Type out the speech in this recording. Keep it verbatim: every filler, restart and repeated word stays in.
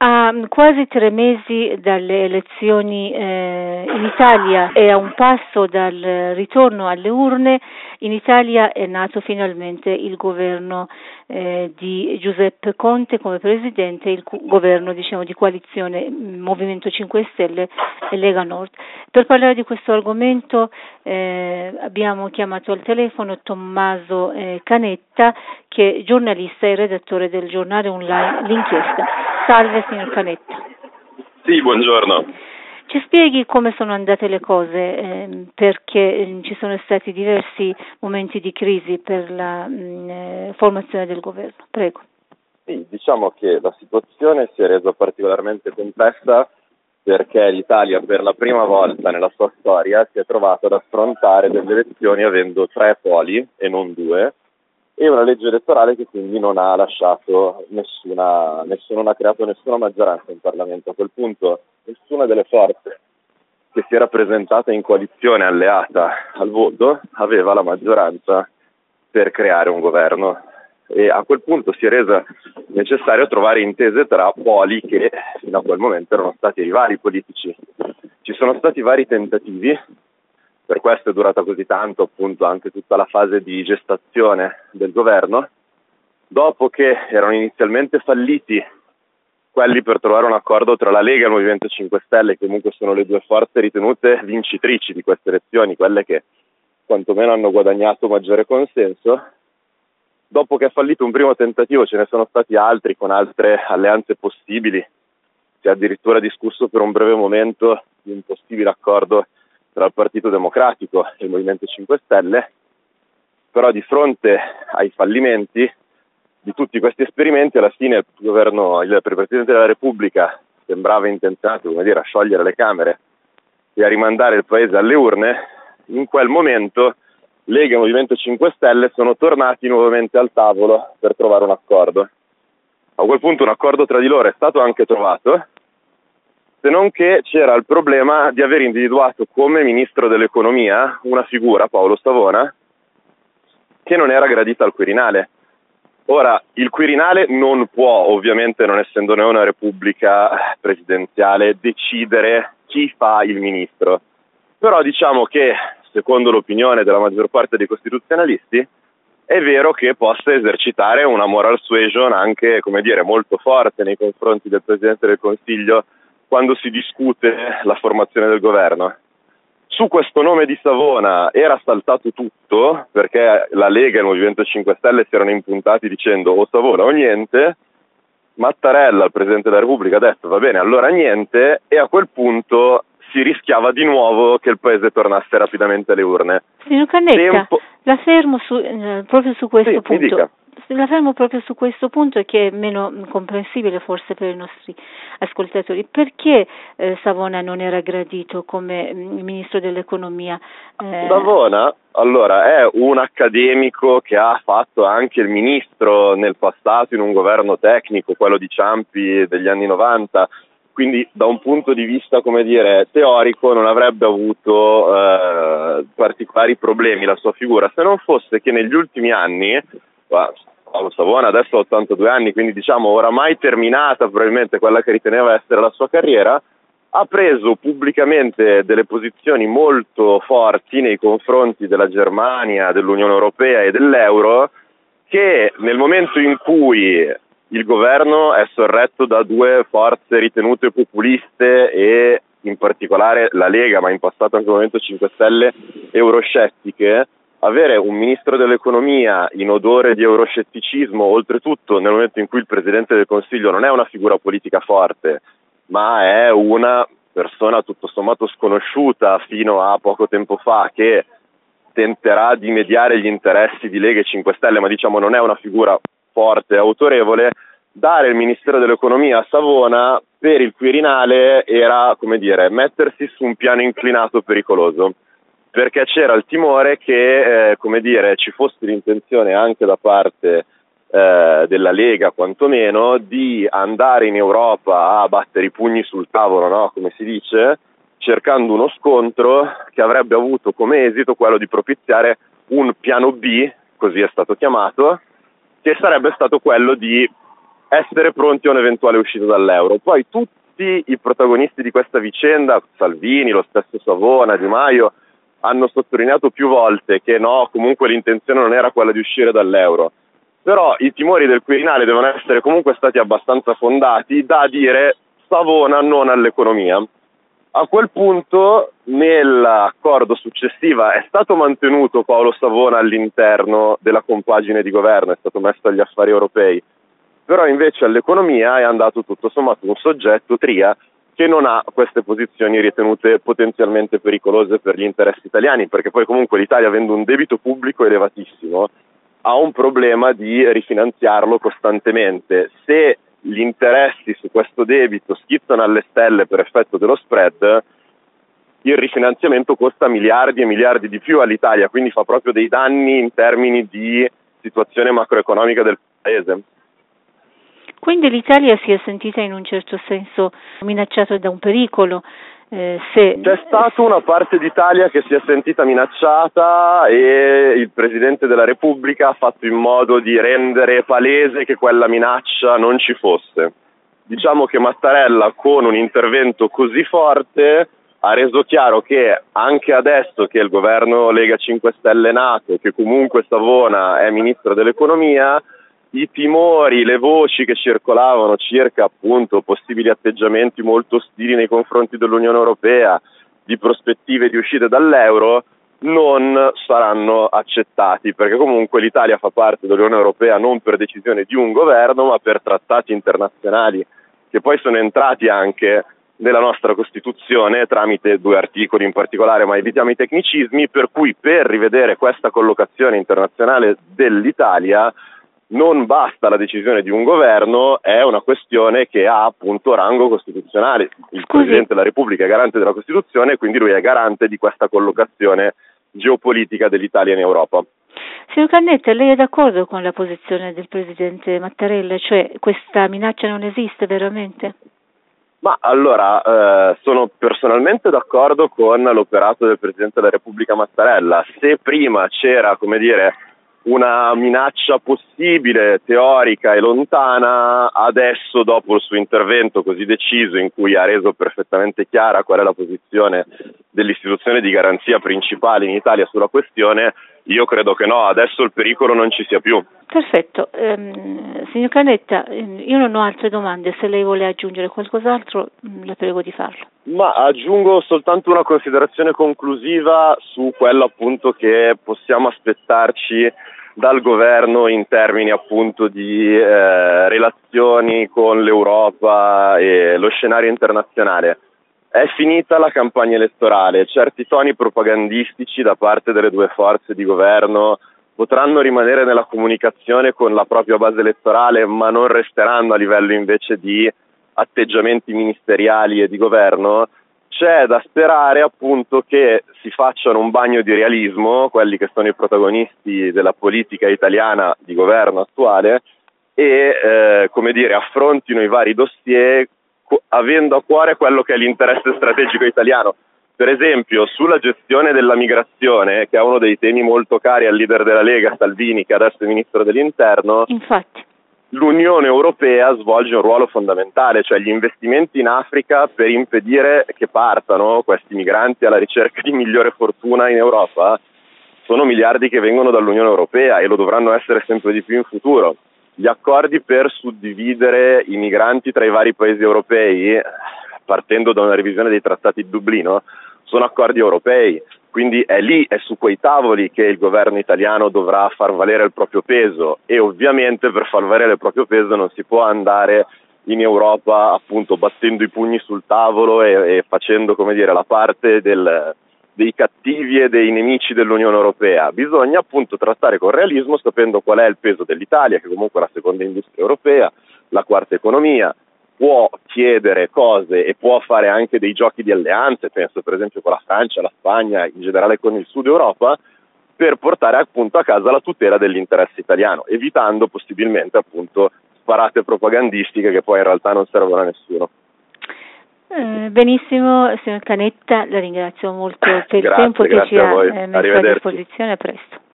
A quasi tre mesi dalle elezioni eh, in Italia e a un passo dal ritorno alle urne, in Italia è nato finalmente il governo eh, di Giuseppe Conte come presidente, il cu- governo diciamo di coalizione Movimento cinque Stelle e Lega Nord. Per parlare di questo argomento eh, abbiamo chiamato al telefono Tommaso eh, Canetta, che è giornalista e redattore del giornale online L'Inchiesta. Salve signor Canetta. Sì, buongiorno. Ci spieghi come sono andate le cose, eh, perché eh, ci sono stati diversi momenti di crisi per la mh, eh, formazione del governo. Prego. Sì, diciamo che la situazione si è resa particolarmente complessa perché l'Italia per la prima volta nella sua storia si è trovata ad affrontare delle elezioni avendo tre poli e non due, e una legge elettorale che quindi non ha lasciato nessuna, nessuno non ha creato nessuna maggioranza in Parlamento. A quel punto nessuna delle forze che si era presentata in coalizione alleata al voto aveva la maggioranza per creare un governo, e a quel punto si è resa necessario trovare intese tra poli che fino a quel momento erano stati rivali politici. Ci sono stati vari tentativi. Per questo è durata così tanto appunto anche tutta la fase di gestazione del governo, dopo che erano inizialmente falliti quelli per trovare un accordo tra la Lega e il Movimento cinque Stelle, che comunque sono le due forze ritenute vincitrici di queste elezioni, quelle che quantomeno hanno guadagnato maggiore consenso. Dopo che è fallito un primo tentativo ce ne sono stati altri con altre alleanze possibili, si è addirittura discusso per un breve momento di un possibile accordo tra il Partito Democratico e il Movimento cinque Stelle, però di fronte ai fallimenti di tutti questi esperimenti alla fine il governo, il Presidente della Repubblica sembrava intenzionato, come dire, a sciogliere le Camere e a rimandare il Paese alle urne. In quel momento Lega e Movimento cinque Stelle sono tornati nuovamente al tavolo per trovare un accordo. A quel punto un accordo tra di loro è stato anche trovato, se non che c'era il problema di aver individuato come ministro dell'economia una figura, Paolo Savona, che non era gradita al Quirinale. Ora, il Quirinale non può, ovviamente non essendo noi una repubblica presidenziale, decidere chi fa il ministro, però diciamo che, secondo l'opinione della maggior parte dei costituzionalisti, è vero che possa esercitare una moral suasion anche, come dire, molto forte nei confronti del Presidente del Consiglio quando si discute la formazione del governo. Su questo nome di Savona era saltato tutto, perché la Lega e il Movimento cinque Stelle si erano impuntati dicendo o Savona o niente. Mattarella, il Presidente della Repubblica, ha detto va bene, allora niente, e a quel punto si rischiava di nuovo che il Paese tornasse rapidamente alle urne. Signor Canetta, Tempo... la fermo su, eh, proprio su questo sì, punto. La fermo proprio su questo punto, che è meno comprensibile forse per i nostri ascoltatori. Perché eh, Savona non era gradito come mh, ministro dell'economia? Eh... Savona, allora, è un accademico che ha fatto anche il ministro nel passato in un governo tecnico, quello di Ciampi degli anni novanta, quindi da un punto di vista, come dire, teorico non avrebbe avuto eh, particolari problemi la sua figura, se non fosse che negli ultimi anni, Paolo Savona adesso ha ottantadue anni, quindi diciamo oramai terminata probabilmente quella che riteneva essere la sua carriera, ha preso pubblicamente delle posizioni molto forti nei confronti della Germania, dell'Unione Europea e dell'euro, che nel momento in cui il governo è sorretto da due forze ritenute populiste e in particolare la Lega, ma in passato anche il Movimento cinque Stelle, euroscettiche, avere un ministro dell'economia in odore di euroscetticismo, oltretutto nel momento in cui il Presidente del Consiglio non è una figura politica forte, ma è una persona tutto sommato sconosciuta fino a poco tempo fa, che tenterà di mediare gli interessi di Lega e cinque Stelle, ma diciamo non è una figura forte e autorevole, dare il Ministero dell'Economia a Savona per il Quirinale era, come dire, mettersi su un piano inclinato pericoloso, perché c'era il timore che, eh, come dire, ci fosse l'intenzione anche da parte eh, della Lega, quantomeno, di andare in Europa a battere i pugni sul tavolo, no? Come si dice, cercando uno scontro che avrebbe avuto come esito quello di propiziare un piano B, così è stato chiamato, che sarebbe stato quello di essere pronti a un'eventuale uscita dall'euro. Poi tutti i protagonisti di questa vicenda, Salvini, lo stesso Savona, Di Maio, hanno sottolineato più volte che no, comunque l'intenzione non era quella di uscire dall'euro. Però i timori del Quirinale devono essere comunque stati abbastanza fondati da dire Savona non all'economia. A quel punto, nell'accordo successivo, è stato mantenuto Paolo Savona all'interno della compagine di governo, è stato messo agli affari europei, però invece all'economia è andato tutto sommato un soggetto, Tria, che non ha queste posizioni ritenute potenzialmente pericolose per gli interessi italiani, perché poi comunque l'Italia, avendo un debito pubblico elevatissimo, ha un problema di rifinanziarlo costantemente. Se gli interessi su questo debito schizzano alle stelle per effetto dello spread, il rifinanziamento costa miliardi e miliardi di più all'Italia, quindi fa proprio dei danni in termini di situazione macroeconomica del paese. Quindi l'Italia si è sentita in un certo senso minacciata da un pericolo. Eh, se... C'è stata una parte d'Italia che si è sentita minacciata e il Presidente della Repubblica ha fatto in modo di rendere palese che quella minaccia non ci fosse. Diciamo che Mattarella, con un intervento così forte, ha reso chiaro che anche adesso che il governo Lega cinque Stelle è nato, che comunque Savona è Ministro dell'Economia, i timori, le voci che circolavano circa appunto possibili atteggiamenti molto ostili nei confronti dell'Unione Europea, di prospettive di uscita dall'euro, non saranno accettati, perché comunque l'Italia fa parte dell'Unione Europea non per decisione di un governo, ma per trattati internazionali che poi sono entrati anche nella nostra Costituzione tramite due articoli in particolare, ma evitiamo i tecnicismi, per cui per rivedere questa collocazione internazionale dell'Italia non basta la decisione di un governo, è una questione che ha appunto rango costituzionale. Il Scusi. Presidente della Repubblica è garante della Costituzione, quindi lui è garante di questa collocazione geopolitica dell'Italia in Europa. Signor Cannetta, lei è d'accordo con la posizione del Presidente Mattarella, cioè questa minaccia non esiste veramente? Ma allora, eh, sono personalmente d'accordo con l'operato del Presidente della Repubblica Mattarella. Se prima c'era, come dire, una minaccia possibile, teorica e lontana, adesso dopo il suo intervento così deciso in cui ha reso perfettamente chiara qual è la posizione dell'istituzione di garanzia principale in Italia sulla questione, io credo che no, adesso il pericolo non ci sia più. Perfetto, ehm, signor Cannetta, io non ho altre domande, se lei vuole aggiungere qualcos'altro la prego di farlo. Ma aggiungo soltanto una considerazione conclusiva su quello appunto che possiamo aspettarci dal governo in termini appunto di eh, relazioni con l'Europa e lo scenario internazionale. È finita la campagna elettorale, certi toni propagandistici da parte delle due forze di governo potranno rimanere nella comunicazione con la propria base elettorale, ma non resteranno a livello invece di atteggiamenti ministeriali e di governo. C'è da sperare appunto che si facciano un bagno di realismo, quelli che sono i protagonisti della politica italiana di governo attuale, e eh, come dire, affrontino i vari dossier co- avendo a cuore quello che è l'interesse strategico italiano. Per esempio, sulla gestione della migrazione, che è uno dei temi molto cari al leader della Lega, Salvini, che adesso è ministro dell'Interno, infatti l'Unione Europea svolge un ruolo fondamentale, cioè gli investimenti in Africa per impedire che partano questi migranti alla ricerca di migliore fortuna in Europa sono miliardi che vengono dall'Unione Europea e lo dovranno essere sempre di più in futuro. Gli accordi per suddividere i migranti tra i vari paesi europei, partendo da una revisione dei trattati di Dublino, sono accordi europei. Quindi è lì, è su quei tavoli che il governo italiano dovrà far valere il proprio peso e ovviamente per far valere il proprio peso non si può andare in Europa appunto battendo i pugni sul tavolo e, e facendo, come dire, la parte del, dei cattivi e dei nemici dell'Unione Europea. Bisogna appunto trattare con realismo sapendo qual è il peso dell'Italia, che comunque è la seconda industria europea, la quarta economia, può chiedere cose e può fare anche dei giochi di alleanze, penso per esempio con la Francia, la Spagna, in generale con il Sud Europa, per portare appunto a casa la tutela dell'interesse italiano, evitando possibilmente appunto sparate propagandistiche che poi in realtà non servono a nessuno. Eh, benissimo, signor Cannetta, la ringrazio molto per il grazie, tempo che ci ha a eh, messo a disposizione, a presto.